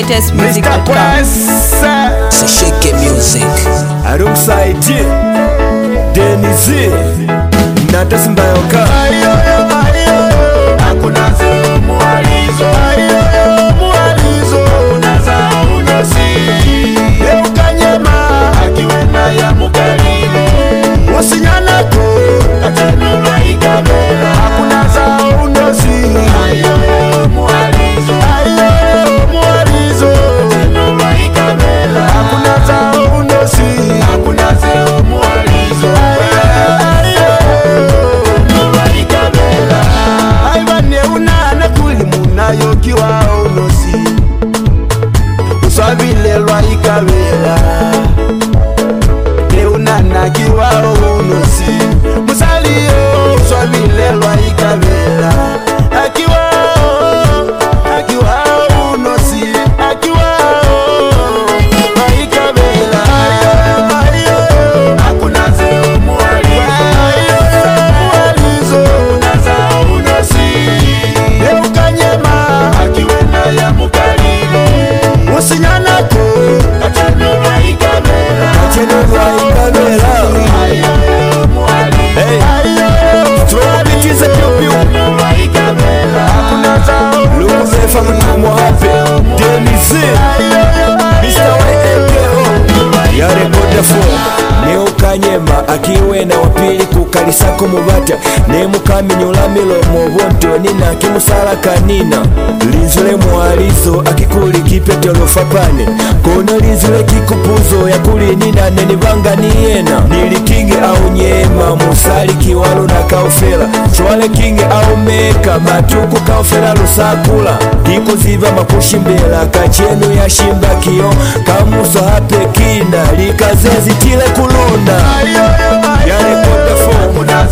latestmusic.com. Shake music alongside Denizi Natas Mbayoka. Hakuna sehemu walizo unaza unosi Eukanyema akiwena ya mukalile Usinyanako katenula ikabela Hakuna za unosi mualizo katenula ikabela Hakuna za unosi Hakuna sehemu walizo yokiwa unosi uswavilelwa ikavela neunana kiwa unosi musaliyo uswavilelwa ikavela akiwa unosi akiwa ikavela hakuna sehemu walizo unaza unosi Eukanyema akiwena ya mukalile Usinyanako katenulwa ikabela Ayo muali Tuwabitize piu Hakuna zao Lukuzefa mtumo hape Denizi Mr. YMKO Yare Godafo Neukanyema akiwena wapili kukalisako mubata Nemukaminyula milomo bonto nina kimusala kanina Linzule mwalizo akikuli kipetelo fapane Kono linzule kikupuzo yakuli nina nenibanga niyena Nili kinge au nyema musali kiwalo na kaufela Chwale kinge au meka matuku kaufela lusakula Kikuziva makushimbela kachenu ya shimba kiyo Kamuso hape kina likazezi tile kulunda Yare Godafo